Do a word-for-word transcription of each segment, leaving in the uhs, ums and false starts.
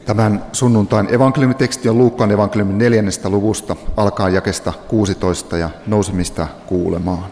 Tämän sunnuntain evankeliumiteksti on Luukkaan evankeliumin neljännestä luvusta, alkaa jakesta kuusitoista ja nousemista kuulemaan.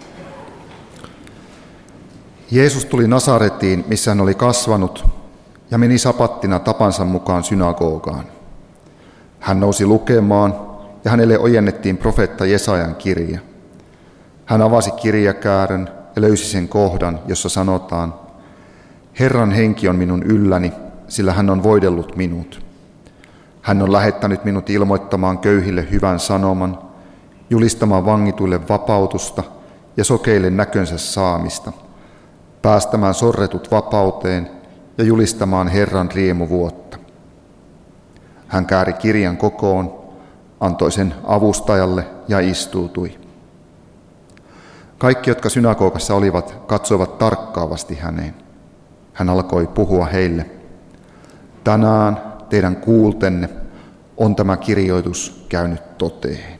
Jeesus tuli Nasaretiin, missä hän oli kasvanut, ja meni sapattina tapansa mukaan synagogaan. Hän nousi lukemaan, ja hänelle ojennettiin profeetta Jesajan kirja. Hän avasi kirjakäärön ja löysi sen kohdan, jossa sanotaan: Herran henki on minun ylläni, sillä hän on voidellut minut. Hän on lähettänyt minut ilmoittamaan köyhille hyvän sanoman, julistamaan vangituille vapautusta ja sokeille näkönsä saamista, päästämään sorretut vapauteen ja julistamaan Herran riemuvuotta. Hän kääri kirjan kokoon, antoi sen avustajalle ja istuutui. Kaikki, jotka synagogassa olivat, katsoivat tarkkaavasti häneen. Hän alkoi puhua heille: Tänään teidän kuultenne on tämä kirjoitus käynyt toteen.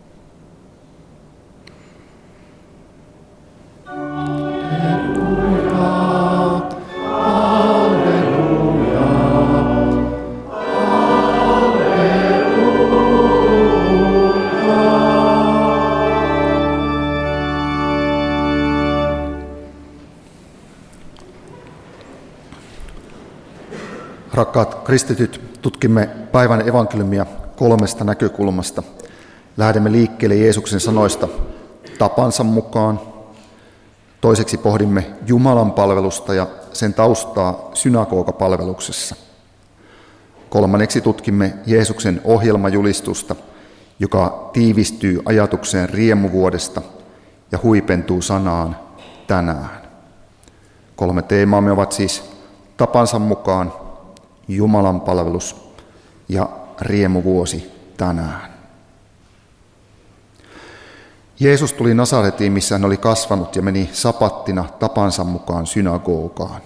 Rakkaat kristityt, tutkimme päivän evankeliumia kolmesta näkökulmasta. Lähdemme liikkeelle Jeesuksen sanoista tapansa mukaan. Toiseksi pohdimme Jumalan palvelusta ja sen taustaa synagogapalveluksessa. Kolmanneksi tutkimme Jeesuksen ohjelmajulistusta, joka tiivistyy ajatukseen riemuvuodesta ja huipentuu sanaan tänään. Kolme teemaamme ovat siis tapansa mukaan, Jumalan palvelus ja riemuvuosi tänään. Jeesus tuli Nasaretiin, missä hän oli kasvanut, ja meni sapattina tapansa mukaan synagogaan.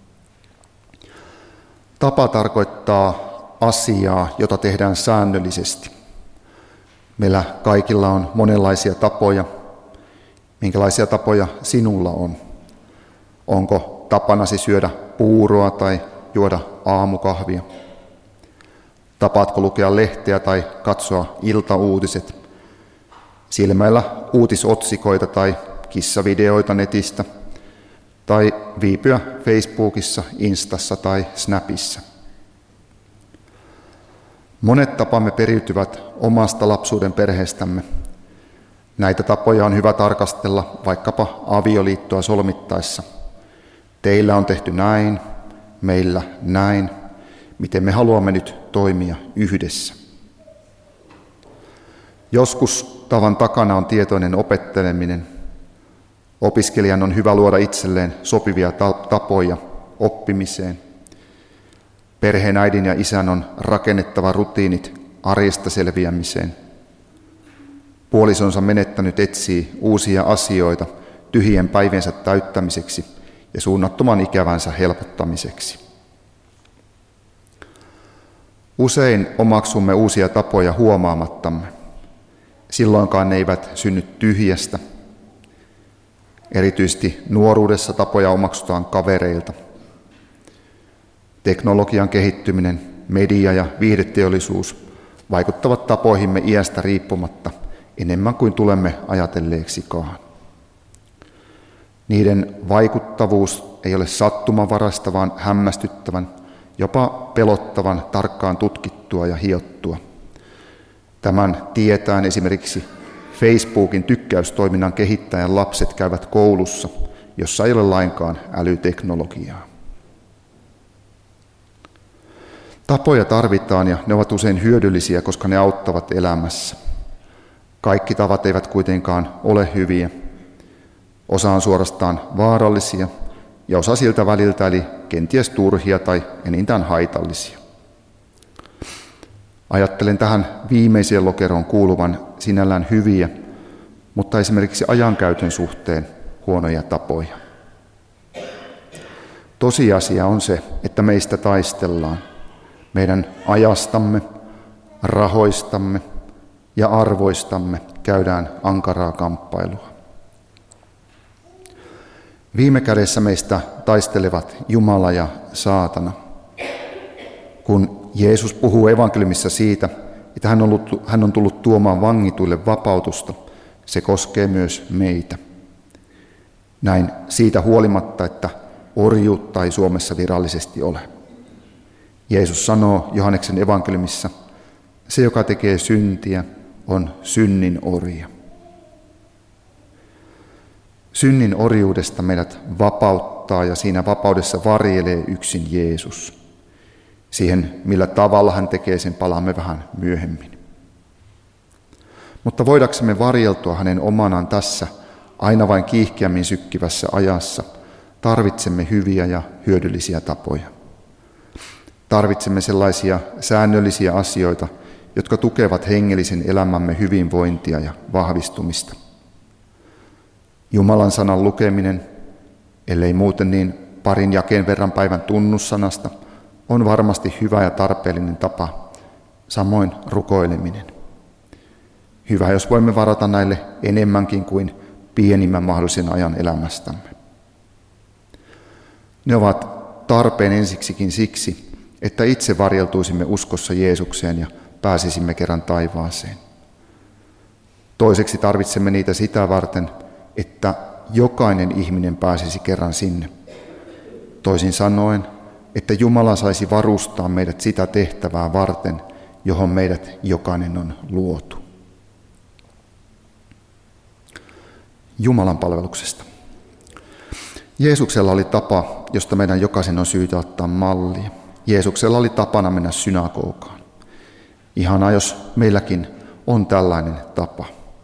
Tapa tarkoittaa asiaa, jota tehdään säännöllisesti. Meillä kaikilla on monenlaisia tapoja. Minkälaisia tapoja sinulla on? Onko tapanasi syödä puuroa tai juoda aamukahvia? Tapaatko lukea lehteä tai katsoa iltauutiset, silmäillä uutisotsikoita tai kissavideoita netistä, tai viipyä Facebookissa, Instassa tai Snapissa? Monet tapamme periytyvät omasta lapsuuden perheestämme. Näitä tapoja on hyvä tarkastella vaikkapa avioliittoa solmittaessa. Teillä on tehty näin, meillä näin, miten me haluamme nyt toimia yhdessä. Joskus tavan takana on tietoinen opetteleminen. Opiskelijan on hyvä luoda itselleen sopivia tapoja oppimiseen. Perheen äidin ja isän on rakennettava rutiinit arjesta selviämiseen. Puolisonsa menettänyt etsii uusia asioita tyhjien päiviensä täyttämiseksi ja suunnattoman ikävänsä helpottamiseksi. Usein omaksumme uusia tapoja huomaamattamme. Silloinkaan ne eivät synny tyhjästä. Erityisesti nuoruudessa tapoja omaksutaan kavereilta. Teknologian kehittyminen, media ja viihdeteollisuus vaikuttavat tapoihimme iästä riippumatta enemmän kuin tulemme ajatelleeksikaan. Niiden vaikuttavuus ei ole sattumanvaraista, vaan hämmästyttävän, jopa pelottavan tarkkaan tutkittua ja hiottua. Tämän tietäen esimerkiksi Facebookin tykkäystoiminnan kehittäjän lapset käyvät koulussa, jossa ei ole lainkaan älyteknologiaa. Tapoja tarvitaan ja ne ovat usein hyödyllisiä, koska ne auttavat elämässä. Kaikki tavat eivät kuitenkaan ole hyviä. Osa on suorastaan vaarallisia ja osa siltä väliltä, eli kenties turhia tai enintään haitallisia. Ajattelen tähän viimeiseen lokeroon kuuluvan sinällään hyviä, mutta esimerkiksi ajankäytön suhteen huonoja tapoja. Tosiasia on se, että meistä taistellaan. Meidän ajastamme, rahoistamme ja arvoistamme käydään ankaraa kamppailua. Viime kädessä meistä taistelevat Jumala ja saatana. Kun Jeesus puhuu evankeliumissa siitä, että hän on, ollut, hän on tullut tuomaan vangituille vapautusta, se koskee myös meitä. Näin siitä huolimatta, että orjuutta ei Suomessa virallisesti ole. Jeesus sanoo Johanneksen evankeliumissa, se joka tekee syntiä on synnin orja. Synnin orjuudesta meidät vapauttaa ja siinä vapaudessa varjelee yksin Jeesus. Siihen, millä tavalla hän tekee sen, palaamme vähän myöhemmin. Mutta voidaksemme varjeltua hänen omanaan tässä aina vain kiihkeämmin sykkivässä ajassa, tarvitsemme hyviä ja hyödyllisiä tapoja. Tarvitsemme sellaisia säännöllisiä asioita, jotka tukevat hengellisen elämämme hyvinvointia ja vahvistumista. Jumalan sanan lukeminen, ellei muuten niin parin jakeen verran päivän tunnussanasta, on varmasti hyvä ja tarpeellinen tapa, samoin rukoileminen. Hyvä, jos voimme varata näille enemmänkin kuin pienimmän mahdollisen ajan elämästämme. Ne ovat tarpeen ensiksikin siksi, että itse varjeltuisimme uskossa Jeesukseen ja pääsisimme kerran taivaaseen. Toiseksi tarvitsemme niitä sitä varten, että jokainen ihminen pääsisi kerran sinne. Toisin sanoen, että Jumala saisi varustaa meidät sitä tehtävää varten, johon meidät jokainen on luotu. Jumalan palveluksesta. Jeesuksella oli tapa, josta meidän jokaisen on syytä ottaa mallia. Jeesuksella oli tapana mennä synagogaan. Ihanaa, jos meilläkin on tällainen tapa.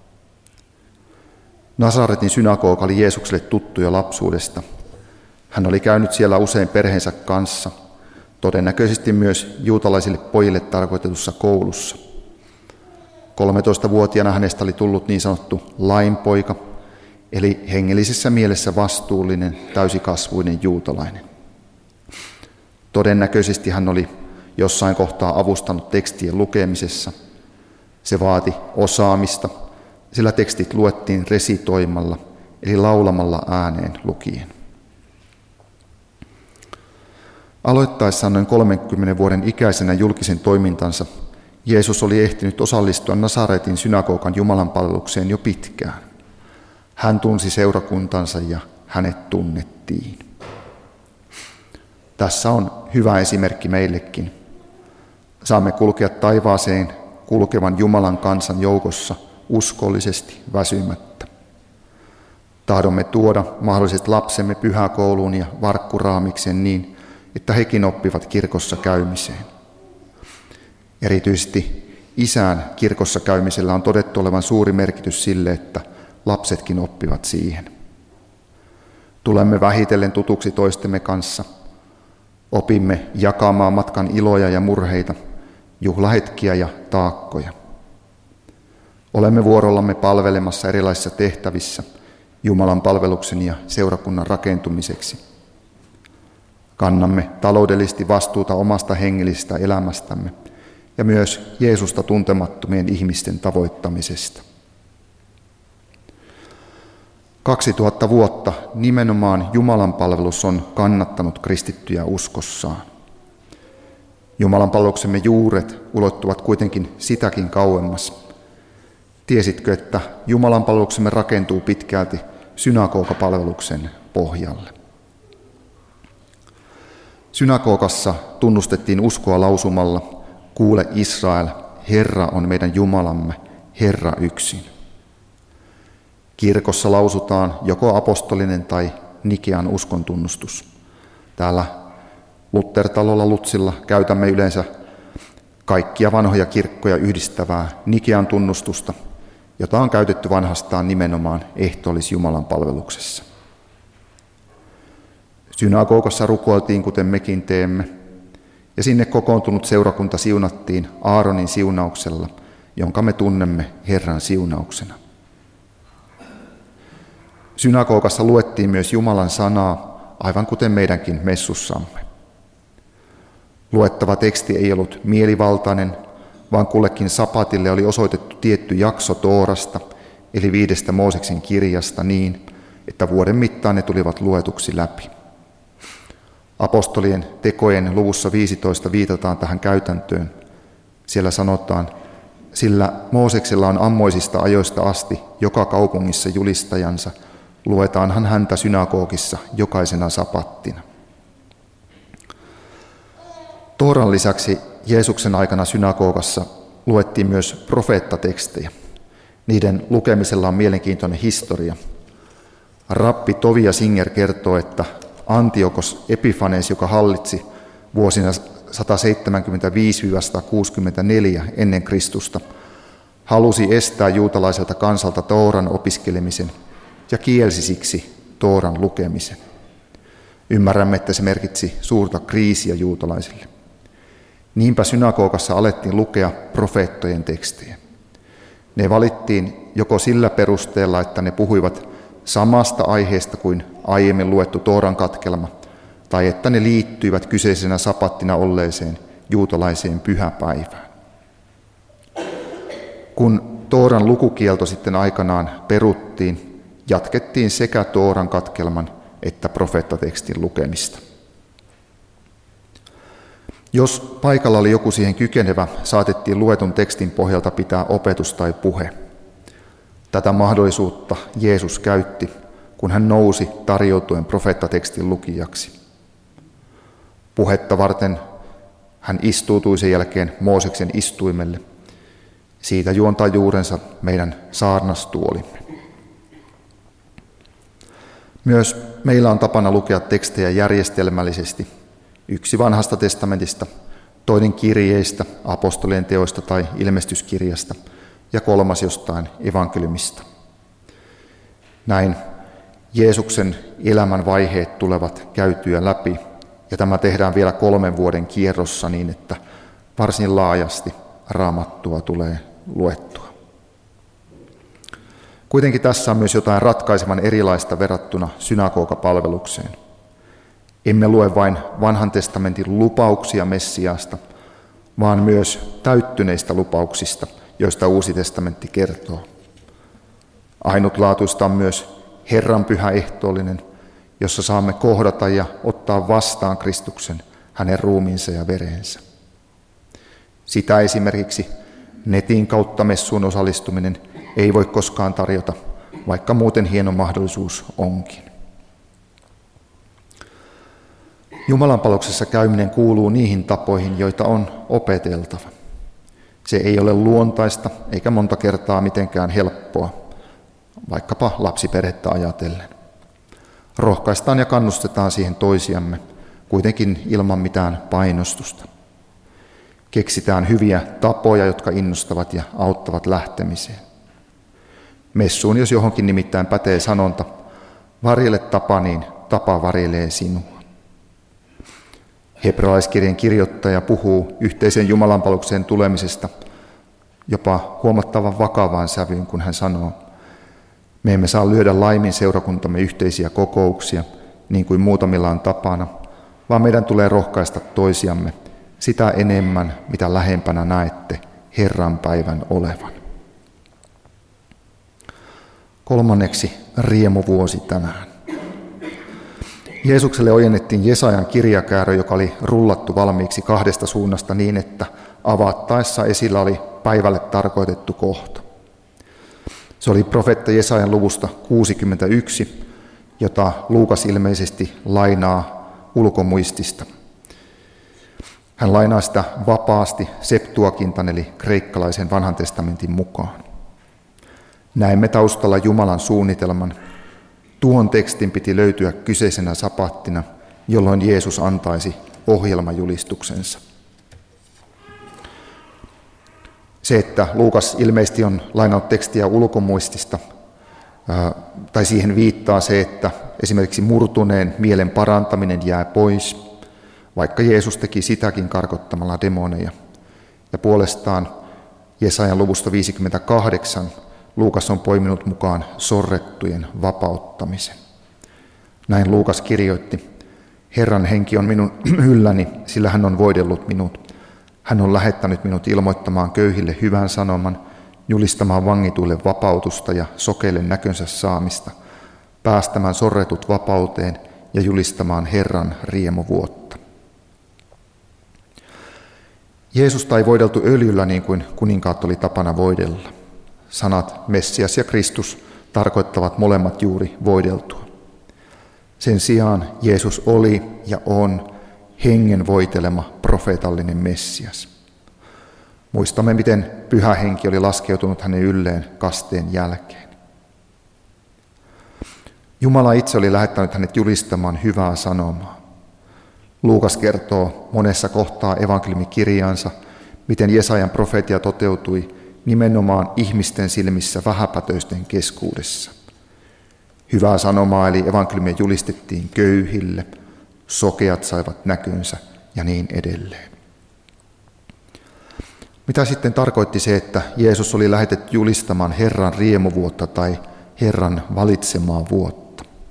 Nasaretin synagoga oli Jeesukselle tuttu jo lapsuudesta. Hän oli käynyt siellä usein perheensä kanssa, todennäköisesti myös juutalaisille pojille tarkoitetussa koulussa. kolmetoistavuotiaana hänestä oli tullut niin sanottu lainpoika, eli hengellisessä mielessä vastuullinen, täysikasvuinen juutalainen. Todennäköisesti hän oli jossain kohtaa avustanut tekstien lukemisessa. Se vaati osaamista, sillä tekstit luettiin resitoimalla, eli laulamalla ääneen lukien. Aloittaessaan noin kolmenkymmenen vuoden ikäisenä julkisen toimintansa, Jeesus oli ehtinyt osallistua Nasaretin synagogan jumalanpalvelukseen jo pitkään. Hän tunsi seurakuntansa ja hänet tunnettiin. Tässä on hyvä esimerkki meillekin. Saamme kulkea taivaaseen kulkevan Jumalan kansan joukossa uskollisesti väsymättä. Tahdomme tuoda mahdolliset lapsemme pyhäkouluun ja varkkuraamikseen niin, että hekin oppivat kirkossa käymiseen. Erityisesti isän kirkossa käymisellä on todettu olevan suuri merkitys sille, että lapsetkin oppivat siihen. Tulemme vähitellen tutuksi toistemme kanssa. Opimme jakamaan matkan iloja ja murheita, juhlahetkiä ja taakkoja. Olemme vuorollamme palvelemassa erilaisissa tehtävissä Jumalan palveluksen ja seurakunnan rakentumiseksi. Kannamme taloudellisesti vastuuta omasta hengellisestä elämästämme ja myös Jeesusta tuntemattomien ihmisten tavoittamisesta. Kaksituhatta vuotta nimenomaan Jumalan palvelus on kannattanut kristittyjä uskossaan. Jumalan palveluksemme juuret ulottuvat kuitenkin sitäkin kauemmas. Tiesitkö, että Jumalan palveluksemme rakentuu pitkälti synagogapalveluksen pohjalle? Synagogassa tunnustettiin uskoa lausumalla, kuule Israel, Herra on meidän Jumalamme, Herra yksin. Kirkossa lausutaan joko apostolinen tai Nikean uskontunnustus. Täällä Luther-talolla Lutsilla käytämme yleensä kaikkia vanhoja kirkkoja yhdistävää Nikean tunnustusta, jota on käytetty vanhastaan nimenomaan ehtoollis-Jumalan palveluksessa. Synagogassa rukoiltiin, kuten mekin teemme, ja sinne kokoontunut seurakunta siunattiin Aaronin siunauksella, jonka me tunnemme Herran siunauksena. Synagogassa luettiin myös Jumalan sanaa, aivan kuten meidänkin messussamme. Luettava teksti ei ollut mielivaltainen, vaan kullekin sapatille oli osoitettu tietty jakso Toorasta, eli viidestä Mooseksen kirjasta niin, että vuoden mittaan ne tulivat luetuksi läpi. Apostolien tekojen luvussa viisitoista viitataan tähän käytäntöön. Siellä sanotaan, sillä Mooseksella on ammoisista ajoista asti joka kaupungissa julistajansa, luetaanhan häntä synagogissa jokaisena sapattina. Tooran lisäksi Jeesuksen aikana synagogassa luettiin myös profeettatekstejä. Niiden lukemisella on mielenkiintoinen historia. Rappi Tovia Singer kertoo, että Antiokos Epifanes, joka hallitsi vuosina sata seitsemänkymmentäviisi sata kuusikymmentäneljä ennen Kristusta, halusi estää juutalaiselta kansalta Tooran opiskelemisen ja kielsi siksi Tooran lukemisen. Ymmärrämme, että se merkitsi suurta kriisiä juutalaisille. Niinpä synagogassa alettiin lukea profeettojen tekstejä. Ne valittiin joko sillä perusteella, että ne puhuivat samasta aiheesta kuin aiemmin luettu Tooran katkelma, tai että ne liittyivät kyseisenä sapattina olleeseen juutalaiseen pyhäpäivään. Kun Tooran lukukielto sitten aikanaan peruttiin, jatkettiin sekä Tooran katkelman että profeettatekstin lukemista. Jos paikalla oli joku siihen kykenevä, saatettiin luetun tekstin pohjalta pitää opetus tai puhe. Tätä mahdollisuutta Jeesus käytti, kun hän nousi tarjoutuen profeettatekstin lukijaksi. Puhetta varten hän istuutui sen jälkeen Mooseksen istuimelle. Siitä juontaa juurensa meidän saarnastuolimme. Myös meillä on tapana lukea tekstejä järjestelmällisesti. Yksi vanhasta testamentista, toinen kirjeistä, apostolien teoista tai ilmestyskirjasta ja kolmas jostain evankeliumista. Näin Jeesuksen elämän vaiheet tulevat käytyä läpi ja tämä tehdään vielä kolmen vuoden kierrossa niin, että varsin laajasti Raamattua tulee luettua. Kuitenkin tässä on myös jotain ratkaisevan erilaista verrattuna synagogapalvelukseen. Emme lue vain vanhan testamentin lupauksia Messiaasta, vaan myös täyttyneistä lupauksista, joista Uusi testamentti kertoo. Ainutlaatuista on myös Herran pyhä ehtoollinen, jossa saamme kohdata ja ottaa vastaan Kristuksen, hänen ruumiinsa ja verensä. Sitä esimerkiksi netin kautta messuun osallistuminen ei voi koskaan tarjota, vaikka muuten hieno mahdollisuus onkin. Jumalanpalveluksessa käyminen kuuluu niihin tapoihin, joita on opeteltava. Se ei ole luontaista eikä monta kertaa mitenkään helppoa, vaikkapa lapsiperhettä ajatellen. Rohkaistaan ja kannustetaan siihen toisiamme, kuitenkin ilman mitään painostusta. Keksitään hyviä tapoja, jotka innostavat ja auttavat lähtemiseen. Messuun, jos johonkin nimittäin pätee sanonta, varjele tapa, niin tapa varjelee sinua. Hebrealaiskirjan kirjoittaja puhuu yhteisen jumalanpalvelukseen tulemisesta jopa huomattavan vakavaan sävyyn, kun hän sanoo, me emme saa lyödä laimin seurakuntamme yhteisiä kokouksia, niin kuin muutamilla on tapana, vaan meidän tulee rohkaista toisiamme sitä enemmän, mitä lähempänä näette Herran päivän olevan. Kolmanneksi riemuvuosi tänään. Jeesukselle ojennettiin Jesajan kirjakäärö, joka oli rullattu valmiiksi kahdesta suunnasta niin, että avattaessa esillä oli päivälle tarkoitettu kohta. Se oli profeetta Jesajan luvusta kuusikymmentäyksi, jota Luukas ilmeisesti lainaa ulkomuistista. Hän lainaa sitä vapaasti Septuagintan eli kreikkalaisen vanhan testamentin mukaan. Näemme taustalla Jumalan suunnitelman. Tuon tekstin piti löytyä kyseisenä sapattina, jolloin Jeesus antaisi ohjelmajulistuksensa. Se, että Luukas ilmeisesti on lainannut tekstiä ulkomuistista, tai siihen viittaa se, että esimerkiksi murtuneen mielen parantaminen jää pois, vaikka Jeesus teki sitäkin karkottamalla demoneja. Ja puolestaan Jesajan luvusta viisikymmentäkahdeksan Luukas on poiminut mukaan sorrettujen vapauttamisen. Näin Luukas kirjoitti, Herran henki on minun ylläni, sillä hän on voidellut minut. Hän on lähettänyt minut ilmoittamaan köyhille hyvän sanoman, julistamaan vangituille vapautusta ja sokeille näkönsä saamista, päästämään sorretut vapauteen ja julistamaan Herran riemuvuotta. Jeesusta ei voideltu öljyllä niin kuin kuninkaat oli tapana voidella. Sanat Messias ja Kristus tarkoittavat molemmat juuri voideltua. Sen sijaan Jeesus oli ja on hengen voitelema profeetallinen Messias. Muistamme, miten Pyhä Henki oli laskeutunut hänen ylleen kasteen jälkeen. Jumala itse oli lähettänyt hänet julistamaan hyvää sanomaa. Luukas kertoo monessa kohtaa evankeliumikirjaansa, miten Jesajan profeetia toteutui nimenomaan ihmisten silmissä vähäpätöisten keskuudessa. Hyvää sanomaa eli evankeliumia julistettiin köyhille, sokeat saivat näkynsä ja niin edelleen. Mitä sitten tarkoitti se, että Jeesus oli lähetetty julistamaan Herran riemuvuotta tai Herran valitsemaa vuotta?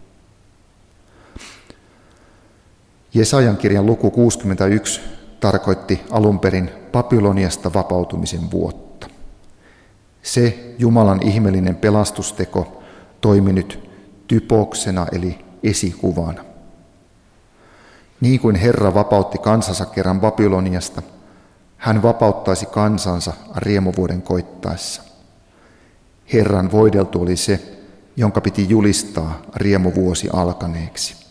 Jesajan kirjan luku kuusikymmentäyksi tarkoitti alun perin Babyloniasta vapautumisen vuotta. Se Jumalan ihmeellinen pelastusteko toimi nyt typoksena eli esikuvana. Niin kuin Herra vapautti kansansa kerran Babyloniasta, hän vapauttaisi kansansa riemuvuoden koittaessa. Herran voideltu oli se, jonka piti julistaa riemuvuosi alkaneeksi.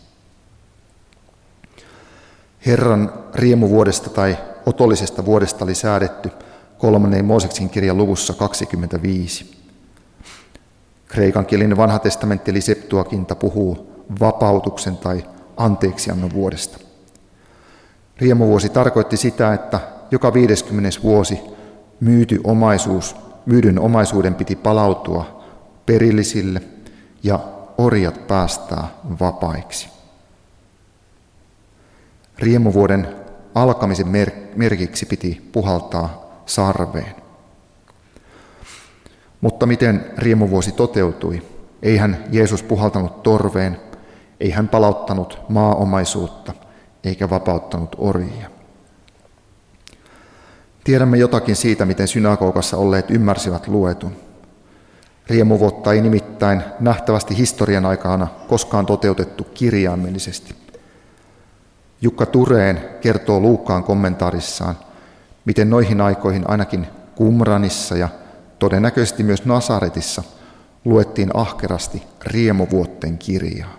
Herran riemuvuodesta tai otollisesta vuodesta oli säädetty kolmannen Mooseksen kirjan luvussa kaksikymmentäviisi. Kreikankielinen vanha testamentti eli Septuaginta puhuu vapautuksen tai anteeksiannon vuodesta. Riemuvuosi tarkoitti sitä, että joka viideskymmenes vuosi myyty omaisuus, myydyn omaisuuden piti palautua perillisille ja orjat päästää vapaiksi. Riemuvuoden alkamisen merkiksi piti puhaltaa sarveen. Mutta miten riemuvuosi toteutui? Ei hän Jeesus puhaltanut torveen, ei hän palauttanut maaomaisuutta eikä vapauttanut orjia. Tiedämme jotakin siitä, miten synagogassa olleet ymmärsivät luetun. Riemuvuotta ei nimittäin nähtävästi historian aikana koskaan toteutettu kirjaimellisesti. Jukka Tureen kertoo Luukkaan kommentaarissaan, miten noihin aikoihin ainakin Qumranissa ja todennäköisesti myös Nasaretissa luettiin ahkerasti riemuvuotten kirjaa.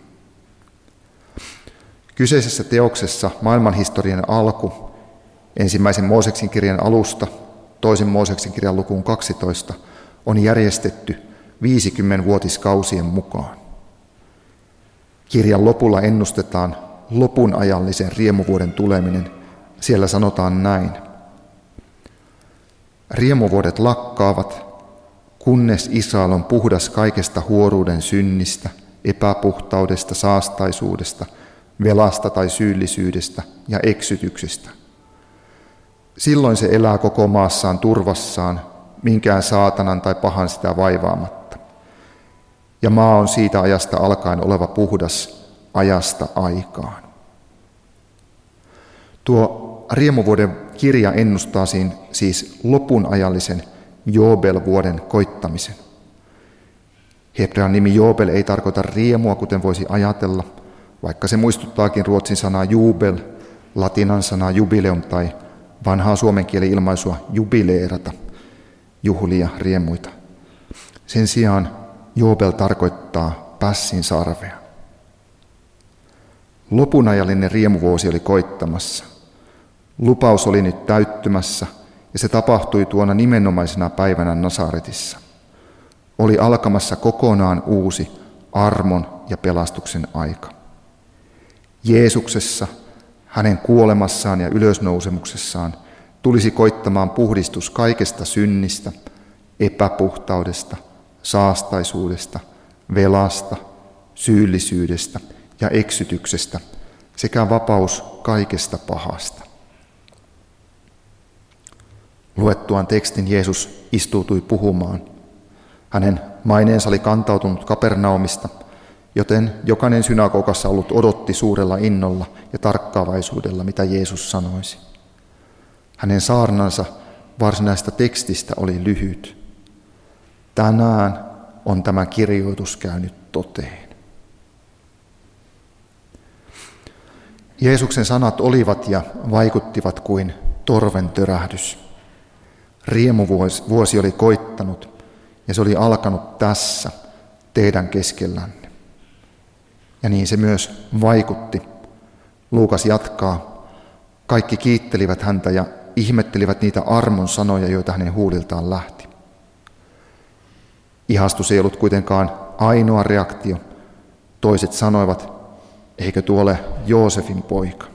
Kyseisessä teoksessa maailmanhistorian alku, ensimmäisen Mooseksen kirjan alusta, toisen Mooseksen kirjan lukuun kaksitoista, on järjestetty viisikymmenvuotiskausien mukaan. Kirjan lopulla ennustetaan lopun ajallisen riemuvuoden tuleminen. Siellä sanotaan näin. Riemuvuodet lakkaavat, kunnes Israel on puhdas kaikesta huoruuden synnistä, epäpuhtaudesta, saastaisuudesta, velasta tai syyllisyydestä ja eksytyksestä. Silloin se elää koko maassaan turvassaan, minkään saatanan tai pahan sitä vaivaamatta. Ja maa on siitä ajasta alkaen oleva puhdas ajasta aikaan. Tuo riemuvuoden kirja ennustaa siis lopunajallisen Joobel-vuoden koittamisen. Hebrean nimi Joobel ei tarkoita riemua, kuten voisi ajatella, vaikka se muistuttaakin ruotsin sanaa jubel, latinan sanaa jubileum tai vanhaa suomen kielen ilmaisua jubileerata, juhlia, riemuita. Sen sijaan Joobel tarkoittaa pässin sarvea. Lopunajallinen riemuvuosi oli koittamassa. Lupaus oli nyt täyttymässä ja se tapahtui tuona nimenomaisena päivänä Nasaretissa. Oli alkamassa kokonaan uusi armon ja pelastuksen aika. Jeesuksessa, hänen kuolemassaan ja ylösnousemuksessaan tulisi koittamaan puhdistus kaikesta synnistä, epäpuhtaudesta, saastaisuudesta, velasta, syyllisyydestä ja eksytyksestä sekä vapaus kaikesta pahasta. Luettuaan tekstin Jeesus istuutui puhumaan. Hänen maineensa oli kantautunut Kapernaumista, joten jokainen synagogassa ollut odotti suurella innolla ja tarkkaavaisuudella, mitä Jeesus sanoisi. Hänen saarnansa varsinaista tekstistä oli lyhyt. Tänään on tämä kirjoitus käynyt toteen. Jeesuksen sanat olivat ja vaikuttivat kuin torven törähdys. Riemuvuosi oli koittanut ja se oli alkanut tässä teidän keskellänne. Ja niin se myös vaikutti. Luukas jatkaa. Kaikki kiittelivät häntä ja ihmettelivät niitä armon sanoja, joita hänen huuliltaan lähti. Ihastus ei ollut kuitenkaan ainoa reaktio. Toiset sanoivat, eikö tuo ole Joosefin poika?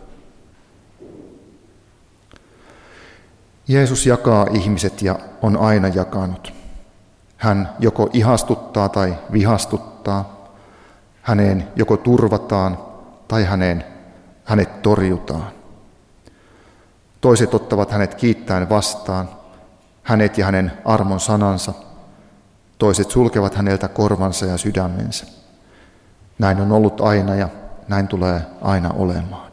Jeesus jakaa ihmiset ja on aina jakanut. Hän joko ihastuttaa tai vihastuttaa. Häneen joko turvataan tai häneen, hänet torjutaan. Toiset ottavat hänet kiittäen vastaan, hänet ja hänen armon sanansa. Toiset sulkevat häneltä korvansa ja sydämensä. Näin on ollut aina ja näin tulee aina olemaan.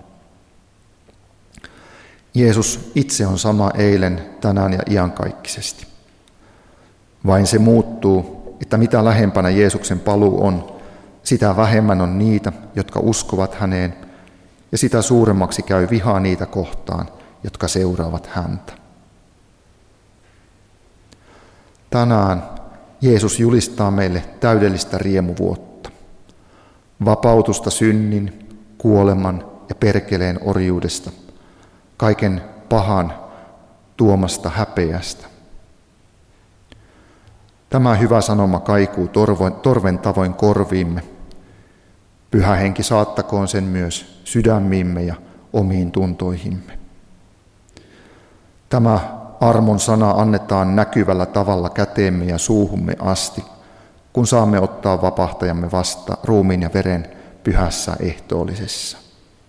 Jeesus itse on sama eilen, tänään ja iankaikkisesti. Vain se muuttuu, että mitä lähempänä Jeesuksen paluu on, sitä vähemmän on niitä, jotka uskovat häneen, ja sitä suuremmaksi käy vihaa niitä kohtaan, jotka seuraavat häntä. Tänään Jeesus julistaa meille täydellistä riemuvuotta, vapautusta synnin, kuoleman ja perkeleen orjuudesta, kaiken pahan tuomasta häpeästä. Tämä hyvä sanoma kaikuu torven tavoin korviimme. Pyhä Henki saattakoon sen myös sydämiimme ja omiin tuntoihimme. Tämä armon sana annetaan näkyvällä tavalla käteemme ja suuhumme asti, kun saamme ottaa vapahtajamme vasta ruumiin ja veren pyhässä ehtoollisessa.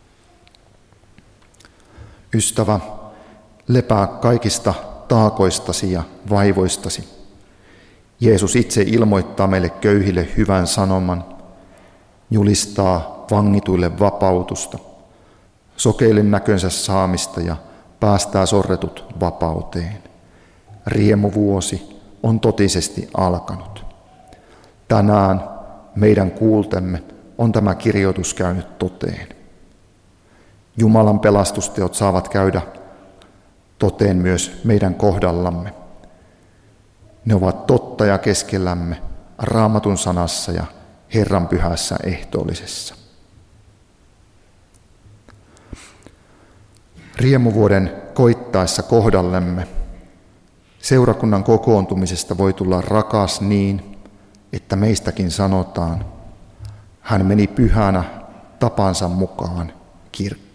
Ystävä, lepää kaikista taakoistasi ja vaivoistasi. Jeesus itse ilmoittaa meille köyhille hyvän sanoman, julistaa vangituille vapautusta, sokeille näkönsä saamista ja päästää sorretut vapauteen. Riemuvuosi on totisesti alkanut. Tänään meidän kuultemme on tämä kirjoitus käynyt toteen. Jumalan pelastusteot saavat käydä toteen myös meidän kohdallamme. Ne ovat totta ja keskellämme Raamatun sanassa ja Herran pyhässä ehtoollisessa. Riemuvuoden koittaessa kohdallemme seurakunnan kokoontumisesta voi tulla rakas niin, että meistäkin sanotaan, hän meni pyhänä tapansa mukaan kirkkoon.